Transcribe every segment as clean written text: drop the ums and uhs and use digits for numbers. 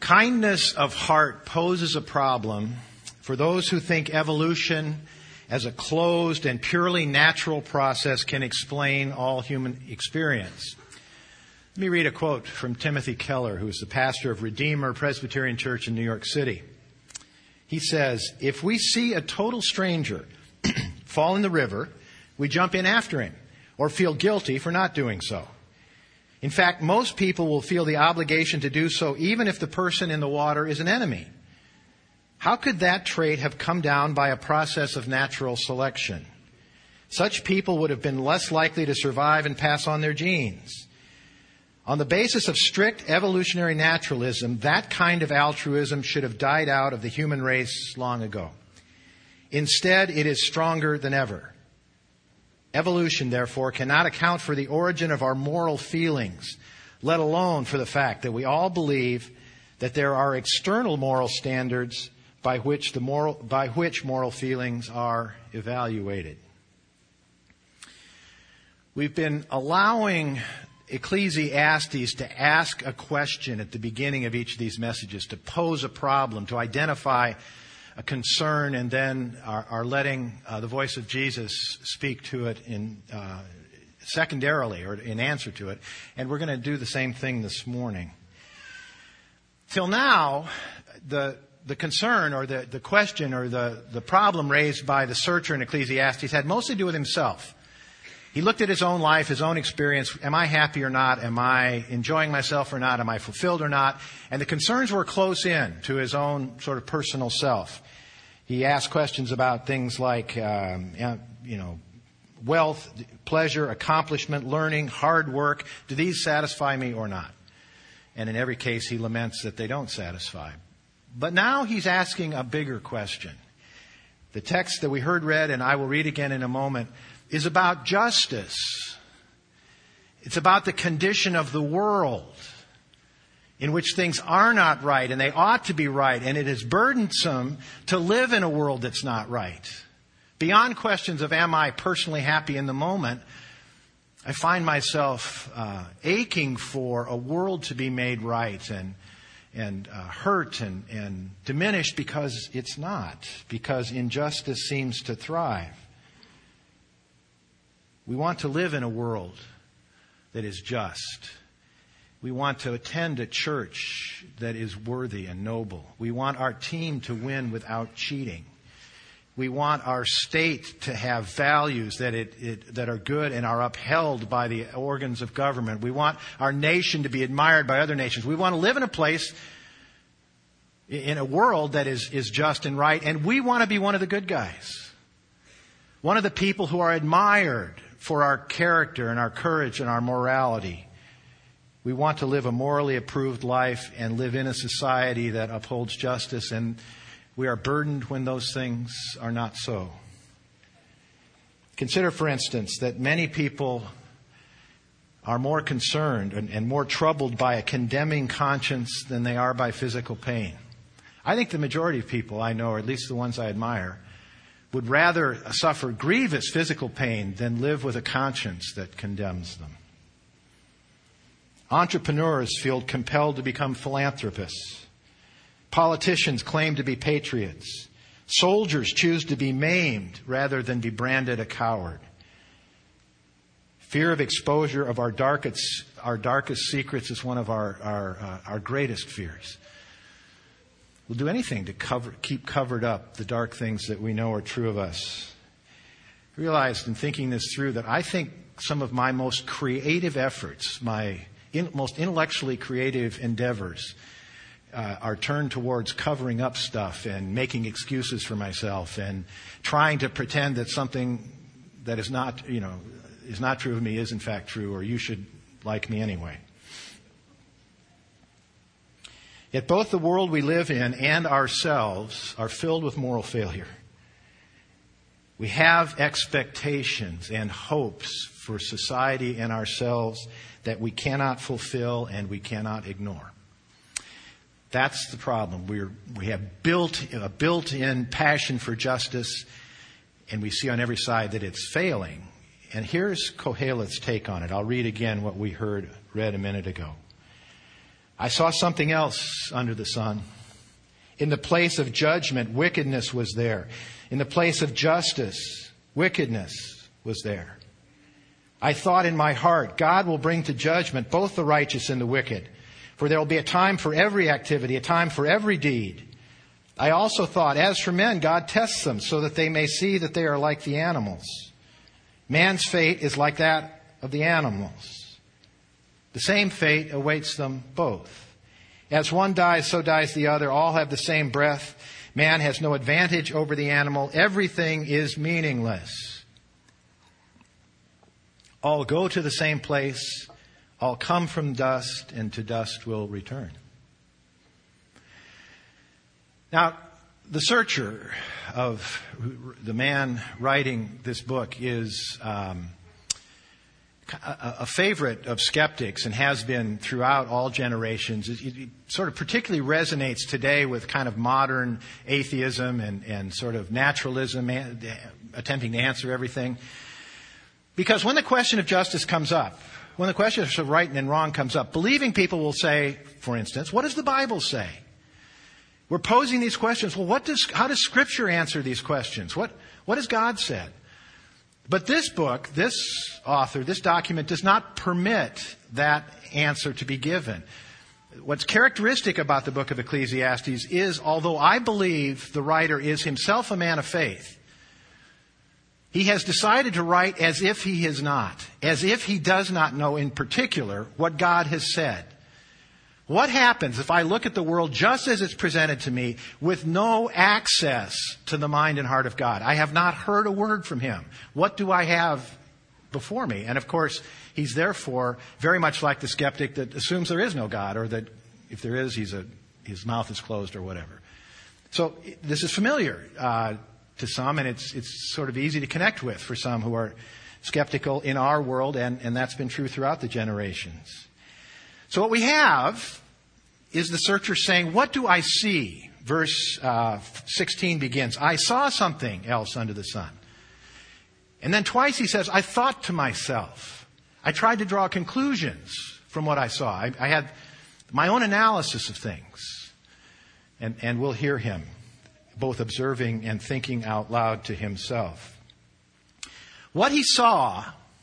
Kindness of heart poses a problem for those who think evolution as a closed and purely natural process can explain all human experience. Let me read a quote from Timothy Keller, who is the pastor of Redeemer Presbyterian Church in New York City. He says, "If we see a total stranger fall in the river, we jump in after him or feel guilty for not doing so. In fact, most people will feel the obligation to do so even if the person in the water is an enemy. How could that trait have come down by a process of natural selection? Such people would have been less likely to survive and pass on their genes. On the basis of strict evolutionary naturalism, that kind of altruism should have died out of the human race long ago. Instead, it is stronger than ever. Evolution, therefore, cannot account for the origin of our moral feelings, let alone for the fact that we all believe that there are external moral standards by which moral feelings are evaluated." We've been allowing Ecclesiastes to ask a question at the beginning of each of these messages, to pose a problem, to identify a concern, and then are letting the voice of Jesus speak to it in secondarily or in answer to it. And we're going to do the same thing this morning. Till now, the concern or the question or the problem raised by the searcher in Ecclesiastes had mostly to do with himself. He looked at his own life, his own experience. Am I happy or not? Am I enjoying myself or not? Am I fulfilled or not? And the concerns were close in to his own sort of personal self. He asked questions about things like, wealth, pleasure, accomplishment, learning, hard work. Do these satisfy me or not? And in every case, he laments that they don't satisfy. But now he's asking a bigger question. The text that we heard read, and I will read again in a moment, is about justice. It's about the condition of the world in which things are not right and they ought to be right, and it is burdensome to live in a world that's not right. Beyond questions of am I personally happy in the moment, I find myself aching for a world to be made right and hurt and diminished because it's not, because injustice seems to thrive. We want to live in a world that is just. We want to attend a church that is worthy and noble. We want our team to win without cheating. We want our state to have values that are good and are upheld by the organs of government. We want our nation to be admired by other nations. We want to live in a place, in a world that is just and right, and we want to be one of the good guys. One of the people who are admired for our character and our courage and our morality. We want to live a morally approved life and live in a society that upholds justice, and we are burdened when those things are not so. Consider, for instance, that many people are more concerned and more troubled by a condemning conscience than they are by physical pain. I think the majority of people I know, or at least the ones I admire, would rather suffer grievous physical pain than live with a conscience that condemns them. Entrepreneurs feel compelled to become philanthropists. Politicians claim to be patriots. Soldiers choose to be maimed rather than be branded a coward. Fear of exposure of our darkest secrets is one of our greatest fears. We'll do anything to keep covered up the dark things that we know are true of us. I realized in thinking this through that I think some of my most creative efforts, my most intellectually creative endeavors, are turned towards covering up stuff and making excuses for myself and trying to pretend that something that is not true of me is in fact true, or you should like me anyway. Yet both the world we live in and ourselves are filled with moral failure. We have expectations and hopes for society and ourselves that we cannot fulfill and we cannot ignore. That's the problem. We have a built-in passion for justice, and we see on every side that it's failing. And here's Kohelet's take on it. I'll read again what we read a minute ago. I saw something else under the sun. In the place of judgment, wickedness was there. In the place of justice, wickedness was there. I thought in my heart, God will bring to judgment both the righteous and the wicked. For there will be a time for every activity, a time for every deed. I also thought, as for men, God tests them so that they may see that they are like the animals. Man's fate is like that of the animals. The same fate awaits them both. As one dies, so dies the other. All have the same breath. Man has no advantage over the animal. Everything is meaningless. All go to the same place. All come from dust, and to dust will return. Now, the searcher of the man writing this book is a favorite of skeptics and has been throughout all generations. It sort of particularly resonates today with kind of modern atheism and sort of naturalism, attempting to answer everything. Because when the question of justice comes up, when the question of right and wrong comes up, believing people will say, for instance, what does the Bible say? We're posing these questions. Well, how does Scripture answer these questions? What has God said? But this book, this author, this document does not permit that answer to be given. What's characteristic about the book of Ecclesiastes is, although I believe the writer is himself a man of faith, he has decided to write as if he is not, as if he does not know in particular what God has said. What happens if I look at the world just as it's presented to me with no access to the mind and heart of God? I have not heard a word from him. What do I have before me? And of course, he's therefore very much like the skeptic that assumes there is no God, or that if there is, his mouth is closed or whatever. So this is familiar to some, and it's sort of easy to connect with for some who are skeptical in our world, and that's been true throughout the generations. So what we have is the searcher saying, what do I see? Verse 16 begins, I saw something else under the sun. And then twice he says, I thought to myself. I tried to draw conclusions from what I saw. I had my own analysis of things. And we'll hear him both observing and thinking out loud to himself. What he saw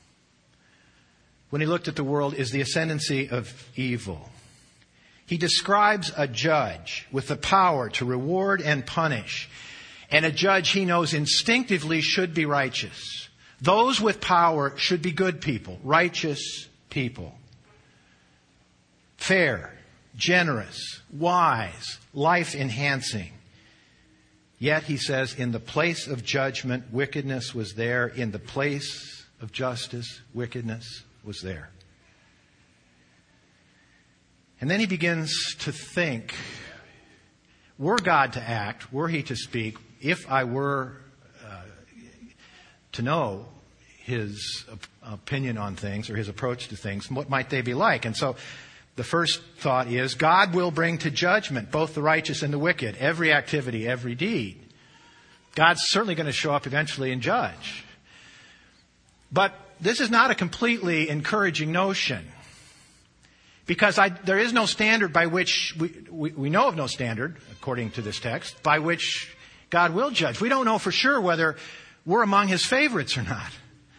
when he looked at the world is the ascendancy of evil. He describes a judge with the power to reward and punish, and a judge he knows instinctively should be righteous. Those with power should be good people, righteous people. Fair, generous, wise, life-enhancing. Yet, he says, in the place of judgment, wickedness was there. In the place of justice, wickedness was there. And then he begins to think, were God to act, were he to speak, if I were to know his opinion on things or his approach to things, what might they be like? And so the first thought is, God will bring to judgment both the righteous and the wicked, every activity, every deed. God's certainly going to show up eventually and judge. But this is not a completely encouraging notion, because there is no standard by which, we know of no standard, according to this text, by which God will judge. We don't know for sure whether we're among his favorites or not.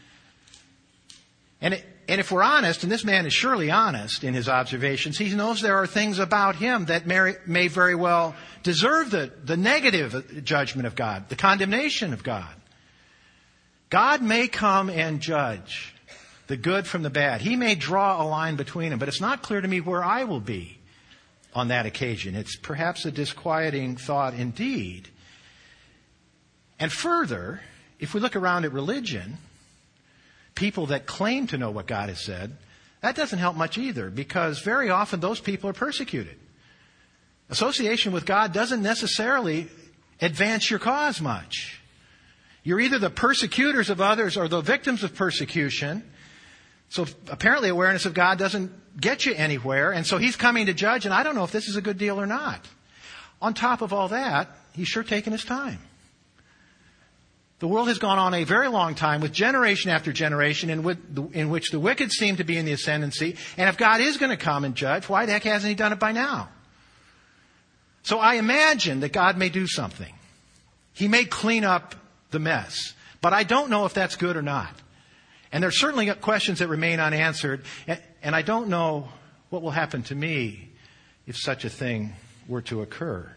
And if we're honest, and this man is surely honest in his observations, he knows there are things about him that may very well deserve the negative judgment of God, the condemnation of God. God may come and judge the good from the bad. He may draw a line between them, but it's not clear to me where I will be on that occasion. It's perhaps a disquieting thought indeed. And further, if we look around at religion, people that claim to know what God has said, that doesn't help much either, because very often those people are persecuted. Association with God doesn't necessarily advance your cause much. You're either the persecutors of others or the victims of persecution. So apparently awareness of God doesn't get you anywhere. And so he's coming to judge, and I don't know if this is a good deal or not. On top of all that, he's sure taking his time. The world has gone on a very long time with generation after generation in which the wicked seem to be in the ascendancy. And if God is going to come and judge, why the heck hasn't he done it by now? So I imagine that God may do something. He may clean up the mess. But I don't know if that's good or not. And there's certainly questions that remain unanswered. And I don't know what will happen to me if such a thing were to occur.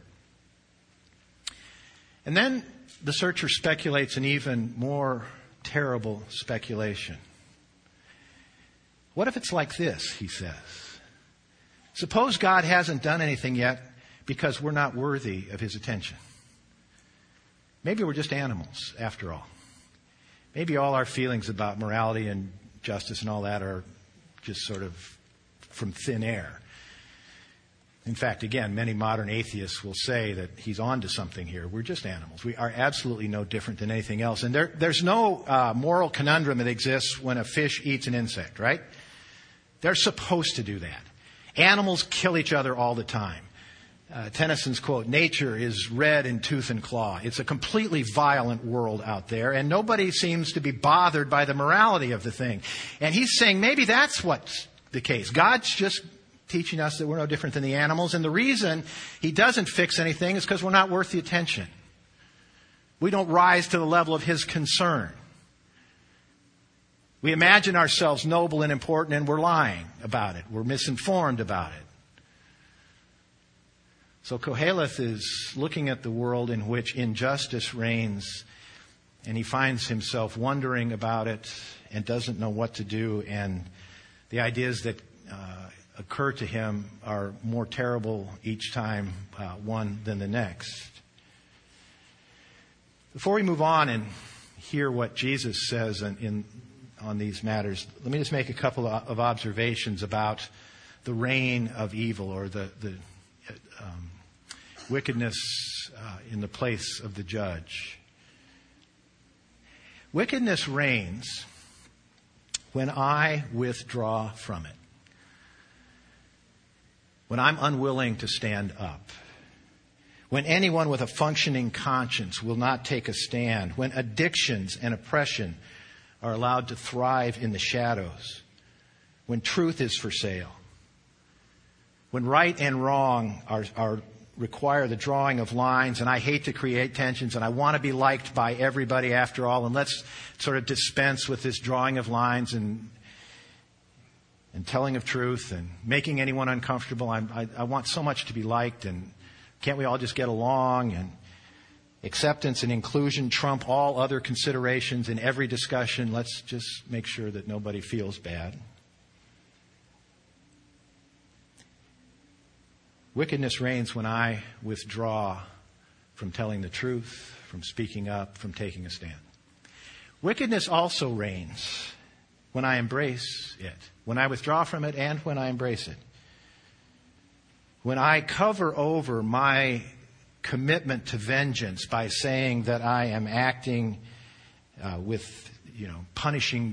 And then the searcher speculates an even more terrible speculation. What if it's like this, he says. Suppose God hasn't done anything yet because we're not worthy of his attention. Maybe we're just animals, after all. Maybe all our feelings about morality and justice and all that are just sort of from thin air. In fact, again, many modern atheists will say that he's on to something here. We're just animals. We are absolutely no different than anything else. And there's no moral conundrum that exists when a fish eats an insect, right? They're supposed to do that. Animals kill each other all the time. Tennyson's quote, nature is red in tooth and claw. It's a completely violent world out there, and nobody seems to be bothered by the morality of the thing. And he's saying maybe that's what's the case. God's just teaching us that we're no different than the animals, and the reason he doesn't fix anything is because we're not worth the attention. We don't rise to the level of his concern. We imagine ourselves noble and important, and we're lying about it. We're misinformed about it. So Koheleth is looking at the world in which injustice reigns, and he finds himself wondering about it and doesn't know what to do. And the ideas that occur to him are more terrible each time one than the next. Before we move on and hear what Jesus says on these matters, let me just make a couple of observations about the reign of evil, or the wickedness in the place of the judge. Wickedness reigns when I withdraw from it. When I'm unwilling to stand up. When anyone with a functioning conscience will not take a stand. When addictions and oppression are allowed to thrive in the shadows. When truth is for sale. When right and wrong are require the drawing of lines, and I hate to create tensions, and I want to be liked by everybody after all, and let's sort of dispense with this drawing of lines and telling of truth and making anyone uncomfortable. I want so much to be liked, and can't we all just get along? And acceptance and inclusion trump all other considerations in every discussion. Let's just make sure that nobody feels bad. Wickedness reigns when I withdraw from telling the truth, from speaking up, from taking a stand. Wickedness also reigns when I embrace it, when I withdraw from it and when I embrace it. When I cover over my commitment to vengeance by saying that I am acting with, punishing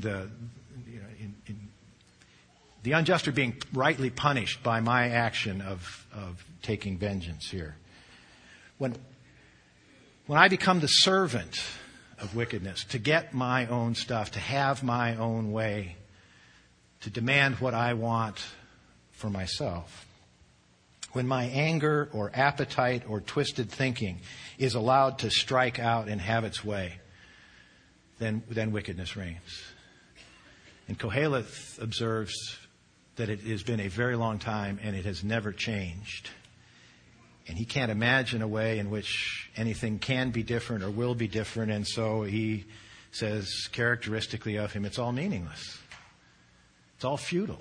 the unjust are being rightly punished by my action of taking vengeance here. When I become the servant of wickedness, to get my own stuff, to have my own way, to demand what I want for myself. When my anger or appetite or twisted thinking is allowed to strike out and have its way, then wickedness reigns. And Koheleth observes that it has been a very long time and it has never changed. And he can't imagine a way in which anything can be different or will be different. And so he says characteristically of him, it's all meaningless. It's all futile.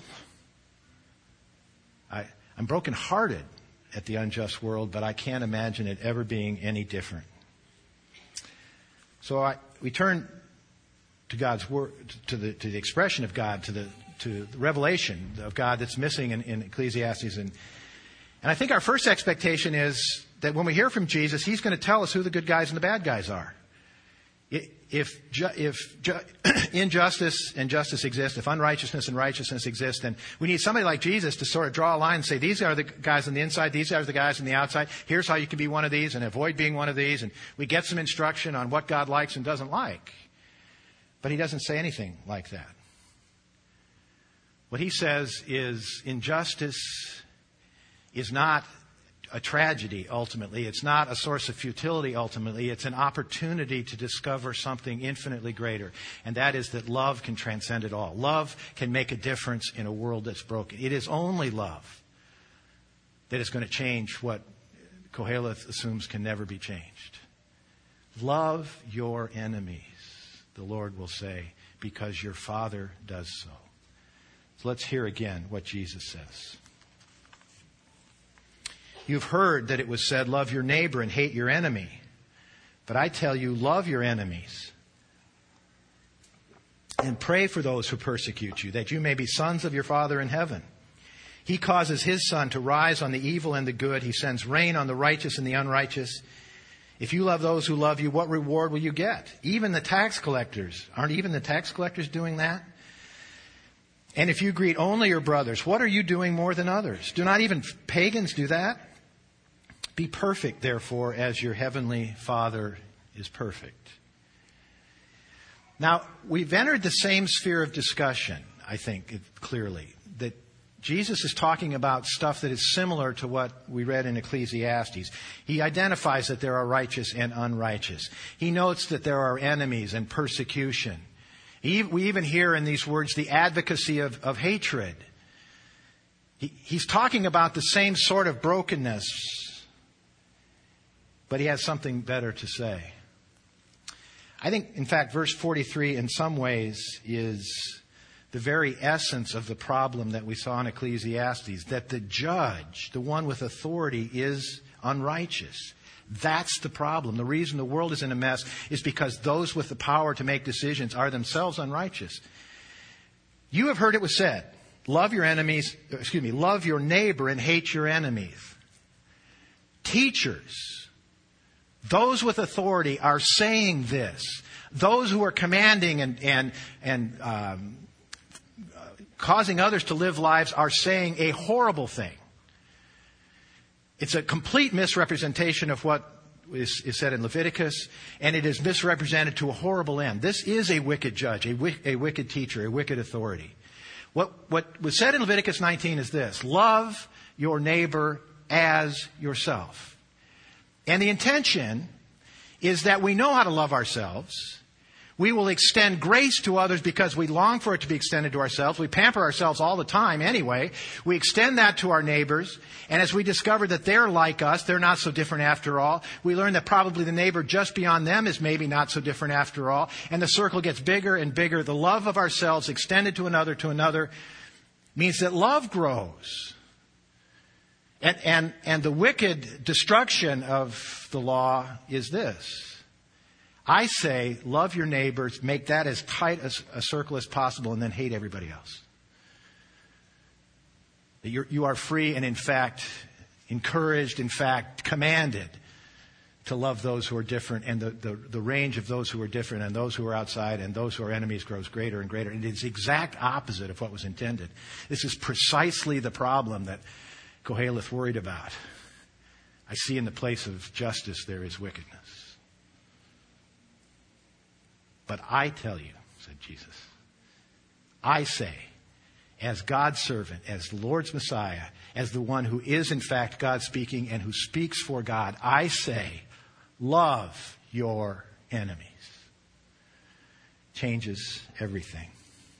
I'm brokenhearted at the unjust world, but I can't imagine it ever being any different. So we turn to God's word, to the expression of God, to the revelation of God that's missing in Ecclesiastes. And I think our first expectation is that when we hear from Jesus, he's going to tell us who the good guys and the bad guys are. If injustice and justice exist, if unrighteousness and righteousness exist, then we need somebody like Jesus to sort of draw a line and say, these are the guys on the inside, these are the guys on the outside. Here's how you can be one of these and avoid being one of these. And we get some instruction on what God likes and doesn't like. But he doesn't say anything like that. What he says is injustice is not a tragedy, ultimately. It's not a source of futility, ultimately. It's an opportunity to discover something infinitely greater. And that is that love can transcend it all. Love can make a difference in a world that's broken. It is only love that is going to change what Koheleth assumes can never be changed. Love your enemies, the Lord will say, because your Father does so. So let's hear again what Jesus says. You've heard that it was said, love your neighbor and hate your enemy. But I tell you, love your enemies and pray for those who persecute you, that you may be sons of your Father in heaven. He causes his sun to rise on the evil and the good. He sends rain on the righteous and the unrighteous. If you love those who love you, what reward will you get? Even the tax collectors. Aren't even the tax collectors doing that? And if you greet only your brothers, what are you doing more than others? Do not even pagans do that? Be perfect, therefore, as your heavenly Father is perfect. Now, we've entered the same sphere of discussion, I think, clearly, that Jesus is talking about stuff that is similar to what we read in Ecclesiastes. He identifies that there are righteous and unrighteous. He notes that there are enemies and persecution. We even hear in these words the advocacy of hatred. He's talking about the same sort of brokenness, but he has something better to say. I think, in fact, verse 43 in some ways is the very essence of the problem that we saw in Ecclesiastes, that the judge, the one with authority, is unrighteous. That's the problem. The reason the world is in a mess is because those with the power to make decisions are themselves unrighteous. You have heard it was said, love your neighbor and hate your enemies. Teachers, those with authority are saying this. Those who are commanding and causing others to live lives are saying a horrible thing. It's a complete misrepresentation of what is said in Leviticus, and it is misrepresented to a horrible end. This is a wicked judge, a wicked teacher, a wicked authority. What was said in Leviticus 19 is this: love your neighbor as yourself. And the intention is that we know how to love ourselves. We will extend grace to others because we long for it to be extended to ourselves. We pamper ourselves all the time anyway. We extend that to our neighbors. And as we discover that they're like us, they're not so different after all, we learn that probably the neighbor just beyond them is maybe not so different after all. And the circle gets bigger and bigger. The love of ourselves extended to another means that love grows. And the wicked destruction of the law is this. I say, love your neighbors, make that as tight a circle as possible, and then hate everybody else. You are free and, in fact, encouraged, in fact, commanded to love those who are different, and the range of those who are different and those who are outside and those who are enemies grows greater and greater. And it is the exact opposite of what was intended. This is precisely the problem that Koheleth worried about. I see in the place of justice there is wickedness. But I tell you, said Jesus, I say, as God's servant, as the Lord's Messiah, as the one who is in fact God speaking and who speaks for God, I say, love your enemies. Changes everything.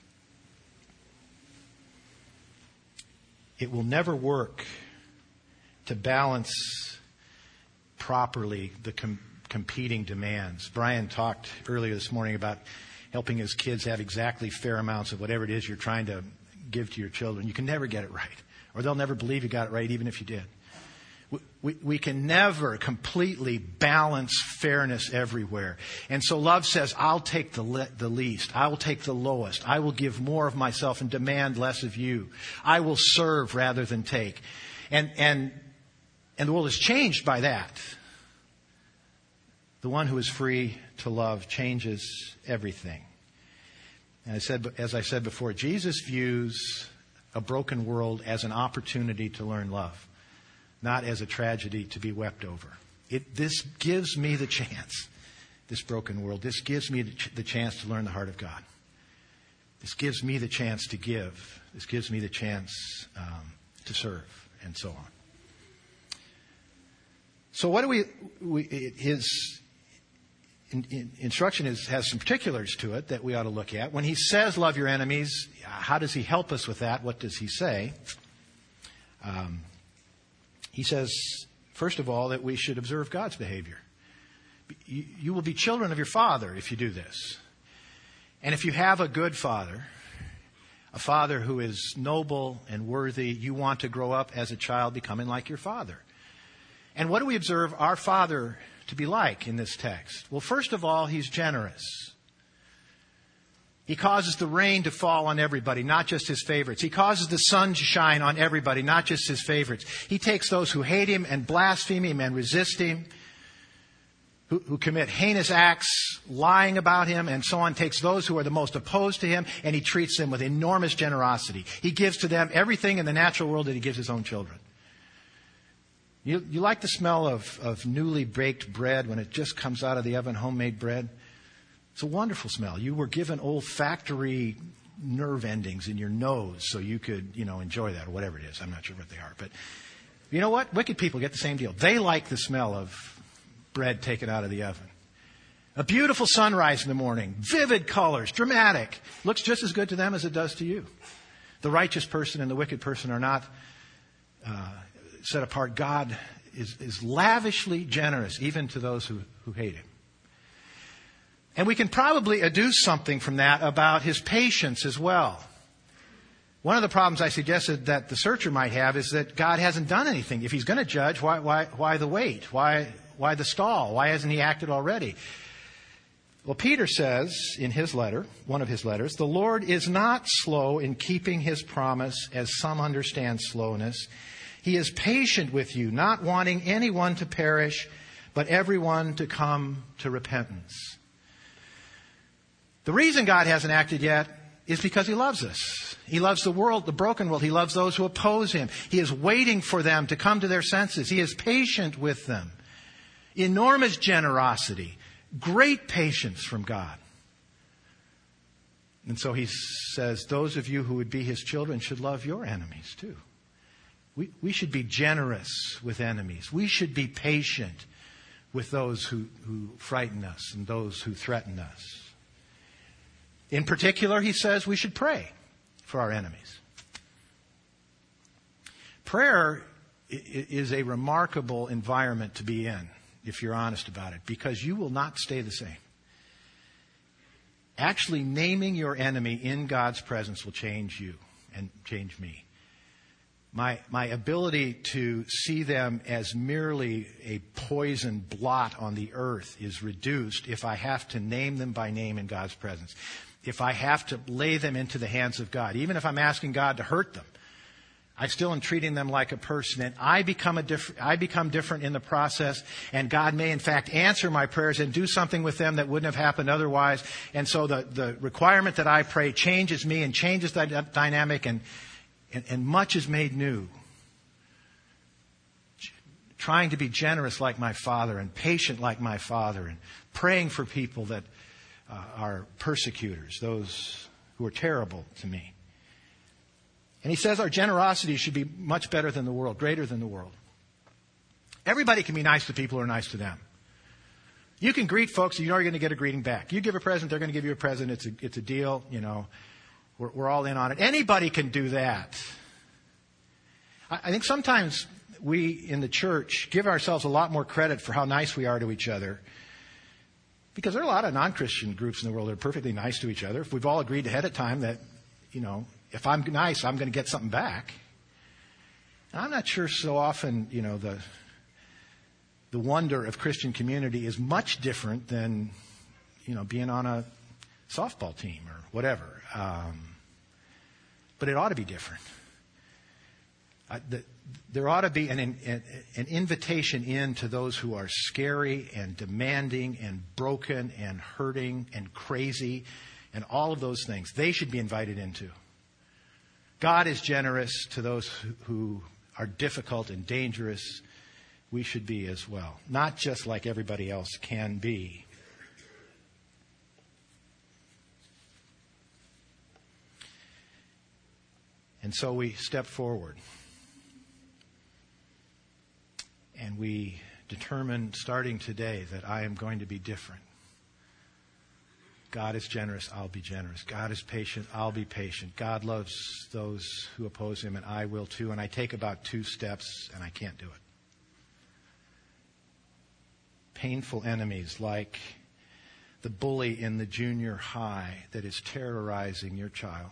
It will never work to balance properly the competing demands. Brian talked earlier this morning about helping his kids have exactly fair amounts of whatever it is you're trying to give to your children. You can never get it right, or they'll never believe you got it right, even if you did. We can never completely balance fairness everywhere. And so love says, I'll take the least. I will take the lowest. I will give more of myself and demand less of you. I will serve rather than take. And the world is changed by that. The one who is free to love changes everything. And as I said before, Jesus views a broken world as an opportunity to learn love, not as a tragedy to be wept over. This gives me the chance, this broken world, this gives me the chance to learn the heart of God. This gives me the chance to give. This gives me the chance to serve, and so on. So what do his instruction has some particulars to it that we ought to look at. When he says love your enemies, how does he help us with that? What does he say? He says, first of all, that we should observe God's behavior. You will be children of your Father if you do this. And if you have a good father, a father who is noble and worthy, you want to grow up as a child becoming like your father. And what do we observe our Father to be like in this text? Well, first of all, he's generous. He causes the rain to fall on everybody, not just his favorites. He causes the sun to shine on everybody, not just his favorites. He takes those who hate him and blaspheme him and resist him, who commit heinous acts, lying about him, and so on, takes those who are the most opposed to him, and he treats them with enormous generosity. He gives to them everything in the natural world that he gives his own children. You like the smell of newly baked bread when it just comes out of the oven, homemade bread? It's a wonderful smell. You were given olfactory nerve endings in your nose so you could, enjoy that, or whatever it is. I'm not sure what they are. But you know what? Wicked people get the same deal. They like the smell of bread taken out of the oven. A beautiful sunrise in the morning, vivid colors, dramatic. Looks just as good to them as it does to you. The righteous person and the wicked person are not set apart. God is lavishly generous, even to those who hate him. And we can probably adduce something from that about his patience as well. One of the problems I suggested that the searcher might have is that God hasn't done anything. If he's going to judge, why the wait? Why the stall? Why hasn't he acted already? Well, Peter says in his letter, one of his letters, the Lord is not slow in keeping his promise, as some understand slowness. He is patient with you, not wanting anyone to perish, but everyone to come to repentance. The reason God hasn't acted yet is because he loves us. He loves the world, the broken world. He loves those who oppose him. He is waiting for them to come to their senses. He is patient with them. Enormous generosity, great patience from God. And so he says, those of you who would be his children should love your enemies too. We should be generous with enemies. We should be patient with those who frighten us and those who threaten us. In particular, he says we should pray for our enemies. Prayer is a remarkable environment to be in, if you're honest about it, because you will not stay the same. Actually, naming your enemy in God's presence will change you and change me. My ability to see them as merely a poison blot on the earth is reduced if I have to name them by name in God's presence. If I have to lay them into the hands of God, even if I'm asking God to hurt them, I still am treating them like a person, and I become different in the process, and God may in fact answer my prayers and do something with them that wouldn't have happened otherwise. And so the requirement that I pray changes me and changes that dynamic, and much is made new. Trying to be generous like my Father and patient like my Father, and praying for people that are persecutors, those who are terrible to me. And he says our generosity should be much better than the world, greater than the world. Everybody can be nice to people who are nice to them. You can greet folks, you know you're going to get a greeting back. You give a present, they're going to give you a present. It's a deal, We're all in on it. Anybody can do that. I think sometimes we in the church give ourselves a lot more credit for how nice we are to each other, because there are a lot of non-Christian groups in the world that are perfectly nice to each other. If we've all agreed ahead of time that, if I'm nice, I'm going to get something back. And I'm not sure so often, the wonder of Christian community is much different than, being on a softball team or whatever. But it ought to be different. there ought to be an invitation in to those who are scary and demanding and broken and hurting and crazy and all of those things. They should be invited into. God is generous to those who are difficult and dangerous. We should be as well. Not just like everybody else can be. And so we step forward. And we determine starting today that I am going to be different. God is generous, I'll be generous. God is patient, I'll be patient. God loves those who oppose him, and I will too. And I take about 2 steps, and I can't do it. Painful enemies like the bully in the junior high that is terrorizing your child.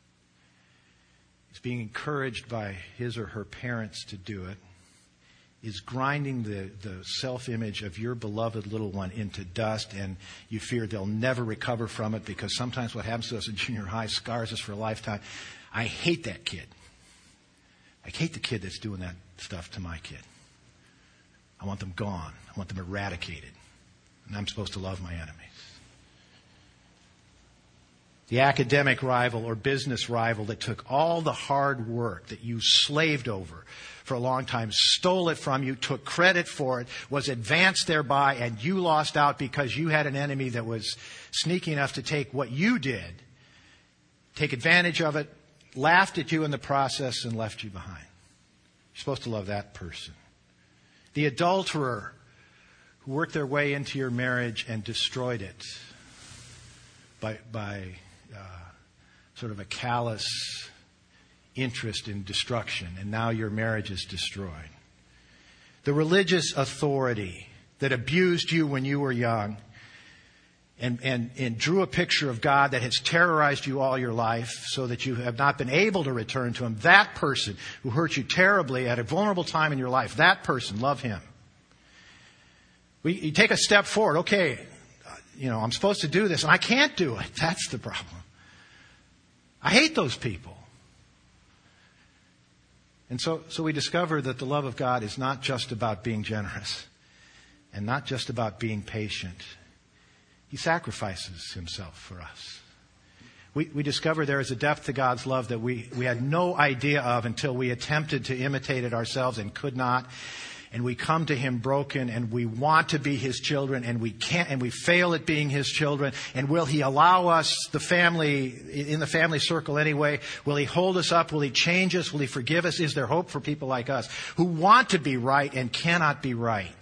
Is being encouraged by his or her parents to do it. Is grinding the self-image of your beloved little one into dust, and you fear they'll never recover from it, because sometimes what happens to us in junior high scars us for a lifetime. I hate that kid. I hate the kid that's doing that stuff to my kid. I want them gone. I want them eradicated. And I'm supposed to love my enemies. The academic rival or business rival that took all the hard work that you slaved over for a long time, stole it from you, took credit for it, was advanced thereby, and you lost out because you had an enemy that was sneaky enough to take what you did, take advantage of it, laughed at you in the process, and left you behind. You're supposed to love that person. The adulterer who worked their way into your marriage and destroyed it by sort of a callous interest in destruction, and now your marriage is destroyed. The religious authority that abused you when you were young and drew a picture of God that has terrorized you all your life so that you have not been able to return to him. That person who hurt you terribly at a vulnerable time in your life, that person, love him. You take a step forward. Okay, I'm supposed to do this, and I can't do it. That's the problem. I hate those people. And so we discover that the love of God is not just about being generous and not just about being patient. He sacrifices himself for us. We discover there is a depth to God's love that we had no idea of until we attempted to imitate it ourselves and could not. And we come to him broken, and we want to be his children, and we can't, and we fail at being his children. And will he allow us, the family, in the family circle anyway? Will he hold us up? Will he change us? Will he forgive us? Is there hope for people like us who want to be right and cannot be right?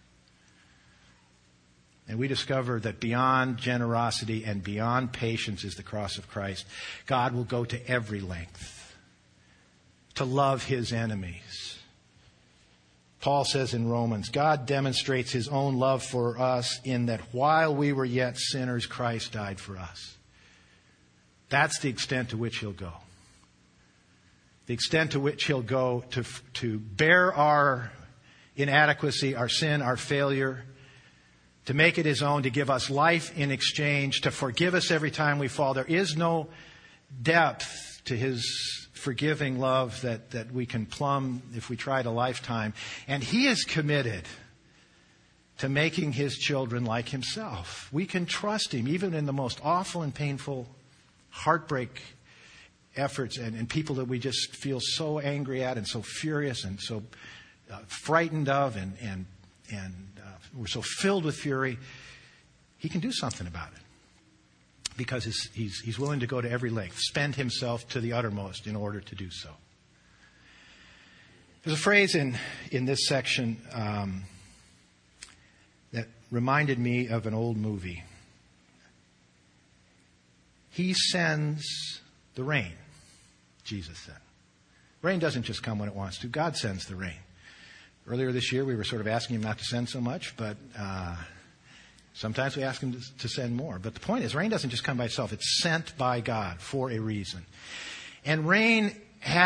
And we discover that beyond generosity and beyond patience is the cross of Christ. God will go to every length to love his enemies. Paul says in Romans, God demonstrates his own love for us in that while we were yet sinners, Christ died for us. That's the extent to which he'll go. The extent to which he'll go to bear our inadequacy, our sin, our failure, to make it his own, to give us life in exchange, to forgive us every time we fall. There is no depth to his forgiving love that we can plumb if we tried a lifetime. And he is committed to making his children like himself. We can trust him even in the most awful and painful heartbreak efforts and people that we just feel so angry at and so furious and so frightened of and we're so filled with fury. He can do something about it. Because he's willing to go to every length, spend himself to the uttermost in order to do so. There's a phrase in this section that reminded me of an old movie. He sends the rain, Jesus said. Rain doesn't just come when it wants to. God sends the rain. Earlier this year, we were sort of asking him not to send so much, but sometimes we ask him to send more. But the point is, rain doesn't just come by itself. It's sent by God for a reason. And rain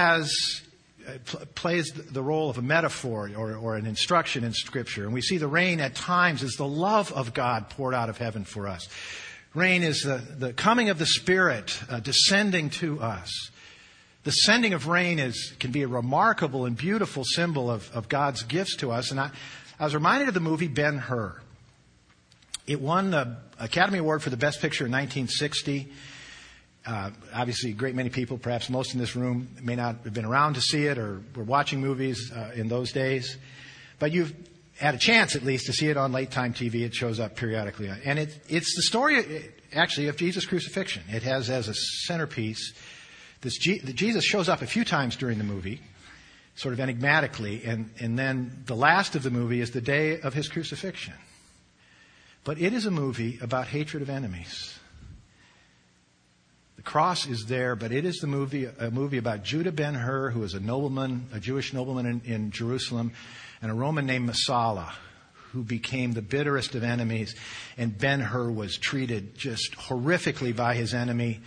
plays the role of a metaphor or an instruction in Scripture. And we see the rain at times as the love of God poured out of heaven for us. Rain is the coming of the Spirit descending to us The sending of rain can be a remarkable and beautiful symbol of God's gifts to us. And I was reminded of the movie Ben-Hur. It won the Academy Award for the Best Picture in 1960. Obviously, a great many people, perhaps most in this room, may not have been around to see it or were watching movies in those days. But you've had a chance, at least, to see it on late-time TV. It shows up periodically. And it's the story, actually, of Jesus' crucifixion. It has as a centerpiece Jesus shows up a few times during the movie, sort of enigmatically, and then the last of the movie is the day of his crucifixion. But it is a movie about hatred of enemies. The cross is there, but it is a movie about Judah Ben-Hur, who is a nobleman, a Jewish nobleman in Jerusalem, and a Roman named Messala, who became the bitterest of enemies. And Ben-Hur was treated just horrifically by his enemy,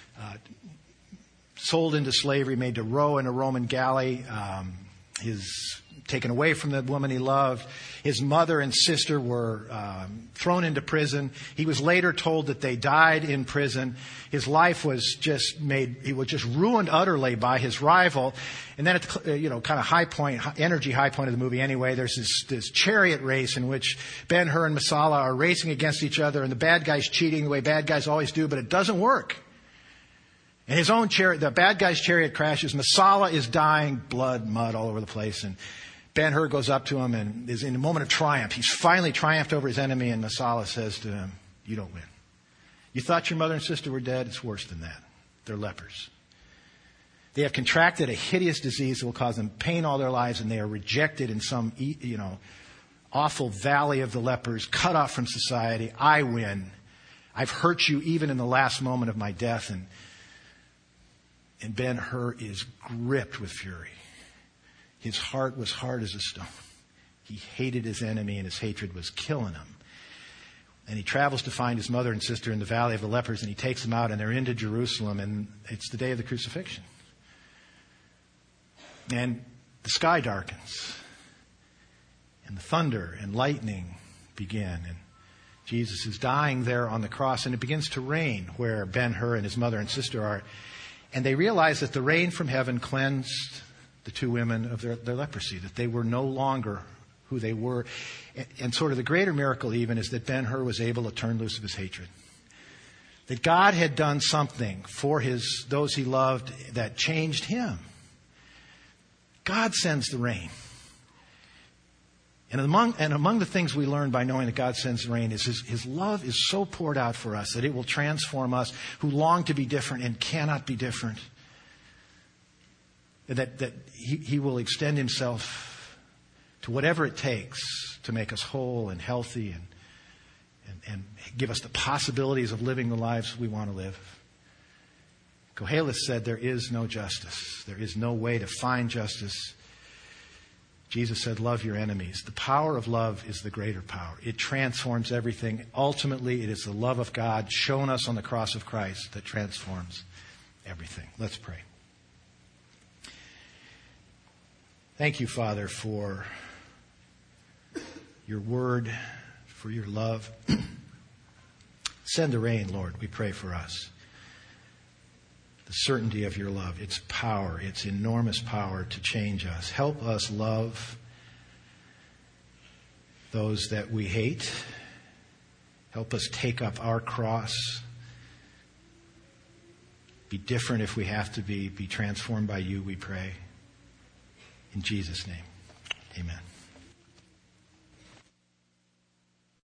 sold into slavery, made to row in a Roman galley, taken away from the woman he loved. His mother and sister were thrown into prison. He was later told that they died in prison. His life was just ruined utterly by his rival. And then at the kind of high point of the movie anyway, there's this chariot race in which Ben-Hur and Messala are racing against each other, and the bad guy's cheating the way bad guys always do, but it doesn't work. And his own chariot, the bad guy's chariot crashes. Messala is dying, blood, mud all over the place. And Ben-Hur goes up to him and is in a moment of triumph. He's finally triumphed over his enemy, and Messala says to him, "You don't win. You thought your mother and sister were dead? It's worse than that. They're lepers. They have contracted a hideous disease that will cause them pain all their lives, and they are rejected in some, awful valley of the lepers, cut off from society. I win. I've hurt you even in the last moment of my death." And Ben-Hur is gripped with fury. His heart was hard as a stone. He hated his enemy, and his hatred was killing him. And he travels to find his mother and sister in the Valley of the Lepers, and he takes them out, and they're into Jerusalem, and it's the day of the crucifixion. And the sky darkens, and the thunder and lightning begin, and Jesus is dying there on the cross, and it begins to rain where Ben-Hur and his mother and sister are. And they realize that the rain from heaven cleansed the two women of their leprosy, that they were no longer who they were. And sort of the greater miracle even is that Ben-Hur was able to turn loose of his hatred. That God had done something for those he loved that changed him. God sends the rain. And among the things we learn by knowing that God sends the rain is his love is so poured out for us that it will transform us who long to be different and cannot be different. That he will extend himself to whatever it takes to make us whole and healthy and give us the possibilities of living the lives we want to live. Kohelet said, "There is no justice. There is no way to find justice." Jesus said, "Love your enemies." The power of love is the greater power. It transforms everything. Ultimately, it is the love of God shown us on the cross of Christ that transforms everything. Let's pray. Thank you, Father, for your word, for your love. Send the rain, Lord, we pray for us. The certainty of your love, its power, its enormous power to change us. Help us love those that we hate. Help us take up our cross. Be different if we have to be transformed by you, we pray. In Jesus' name, amen.